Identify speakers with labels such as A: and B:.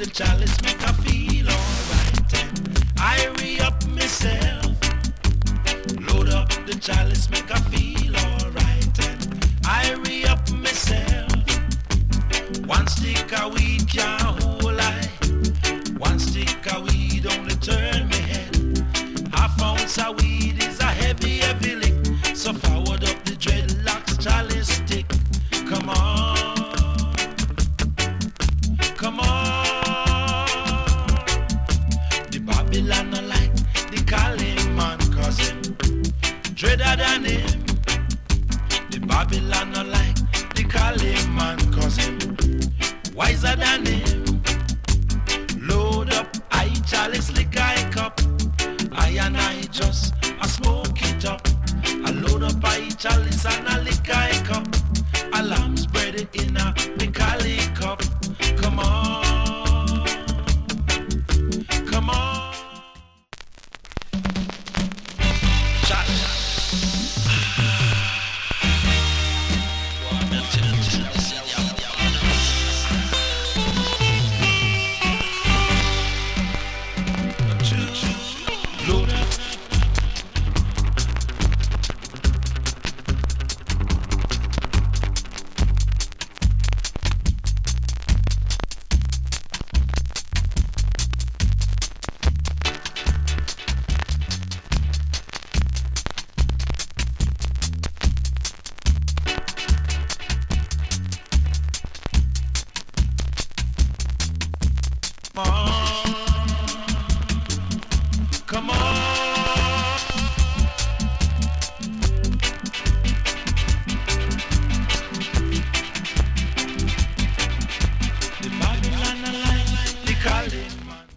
A: the chalice, make I feel alright. And I re-up myself. Load up the chalice, make I feel alright. And I re-up myself. One stick of weed can't hold I. One stick of weed only turn me head. Half ounce of weed is a heavy, heavy lick. So forward up the dreadlocks chalice stick. Come on, come on. The Babylon no like the calling man, cause him dreader than him. The Babylon no like the calling man, cause him wiser than him. Load up, I chalice lick I cup. I and I just a smoke it up. I load up I chalice and a lick I cup. A lamb spread it in a Picali cup. Come on, come on. Shot. Load up. Come on.